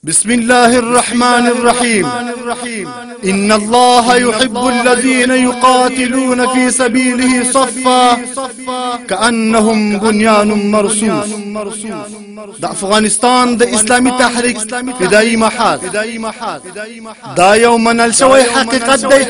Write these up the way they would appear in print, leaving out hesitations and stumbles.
بسم الله الرحمن الرحيم. إن الله يحب الذين يقاتلون في سبيله صفا كأنهم بنيان مرصوص. دا افغانستان دا اسلامي تحریک فدایی محاذ دا یو منل شوی حقیقت دی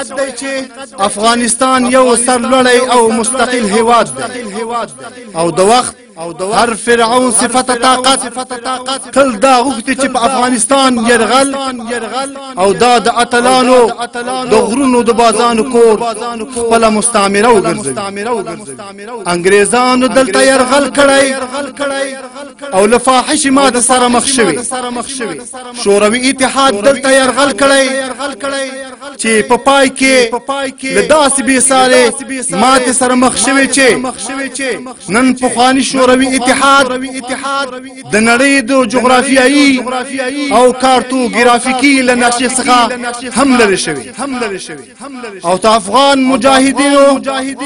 چې افغانستان یو سرلوړی او مستقل هیواد دی او د وخت هر فرعون صفت طاقت تل دا غوښتي چې په افغانستان يرغل او دا د اتلانو د غرونو د بازانو کور خپل مستعمره وګرځوي. انګريزانو دلته يرغل کړی او لفاحش ماده سره مخ شوی. شوروي اتحاد دلته يرغل کړی چې په پای کې له داسې بې ساري ماته سره مخ شوی چې نن پخواني شوروي اتحاد د نړۍ د جغرافیایي او کارتوګرافیکي له نقشې څخه هم لرې شوی او د افغان مجاهدینو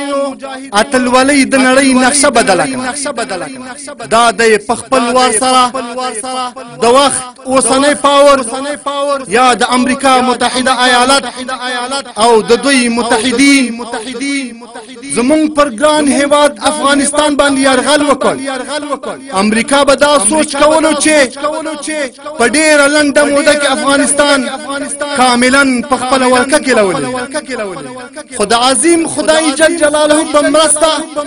اتلولۍ د نړۍ نقشه بدله کړه. دا د خپل وار سره د وخت اوسنی پاور یا د امریکا متحده ایالات او د دوی متحدین زمونږ پر ګران هیواد افغانستان باندې یرغل وکړ. امریکا به دا سوچ کولو چې په ډېره لنډه موده کې افغانستان کاملا په خپله ولکه کې راولي. خو د عظیم خدای جل جلاله په مرسته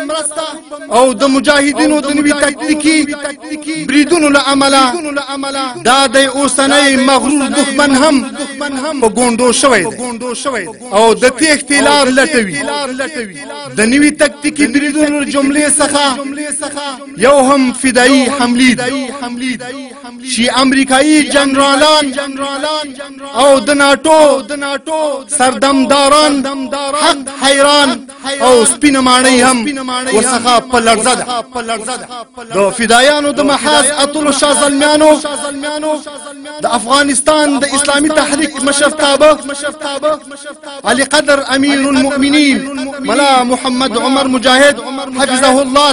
او د مجاهدینو د نوي تکتیکي بریدونو له امله دا د اوسنی مغرور دښمن هم په ګونډو شوی دی او د تېښتې لار لټوي. د نوي تکتیکي بریدونو جملې څخه یو هم فدایی حملې دي چې امریکایي جنرالان او د ناټو سردمداران حق حیران او سپینه ماڼۍ هم ورڅخه په لړزه ده. د فدایانو د محاذ اتلو شازلمیانو د افغانستان د اسلامي تحریک مشرتابه علي قدر امیر المؤمنین ملا محمد عمر مجاهد حفظه الله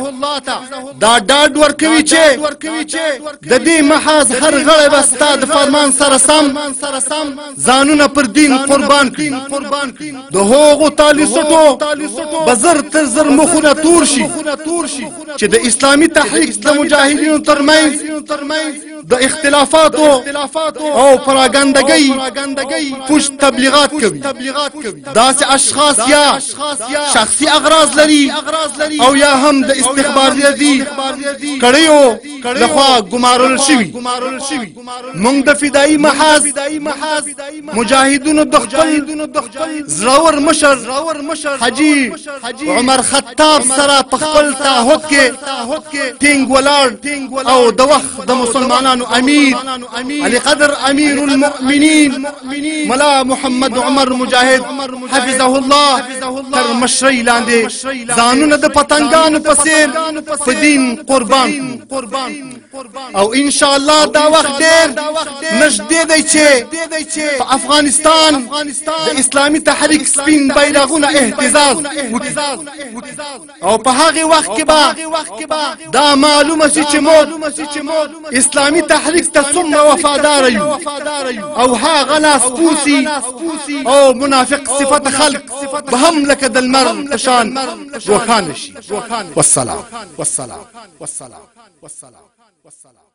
دا ډاډ ورکوي چې د دې محاذ هر غړی به ستا د فرمان سره سم ځانونه پر دین قربان کړي. د هغو تالیسټو به زر تر زر مخونه تور شي چې د اسلامي تحریک د مجاهدینو ترمنځ د اختلافاتو او پراګندګۍ پوش تبلیغات کوي. داسې اشخاص یا شخصي اغراض لري او یا هم د استخباراتي کړیو لخوا ګمارل شوي. موږ د فدایي محاذ مجاهدونو د خپل زړور مشر حاجي عمر خطاب سره په خپل تعهد کې ټینګ ولاړ او د وخت د مسلمانانو امیر علي قدر امیر المؤمنین ملا محمد عمر مجاهد حفظه الله تر مشرۍ لاندې ځانونه د پتنګانو په څېر په دین قربان او ان شاء الله دا وخت ډېر نږدې دی چې په افغانستان د اسلامي تحریک سپین بیرغونه اهتزاز وکړي او په هغه وخت کې به دا معلومه شي چې موږ اسلامي تحریک ته څومره وفادار یو او هغه لاسپوسي او منافق صفت خلق به هم لکه د لمر په شان روښانه شي. والسلام.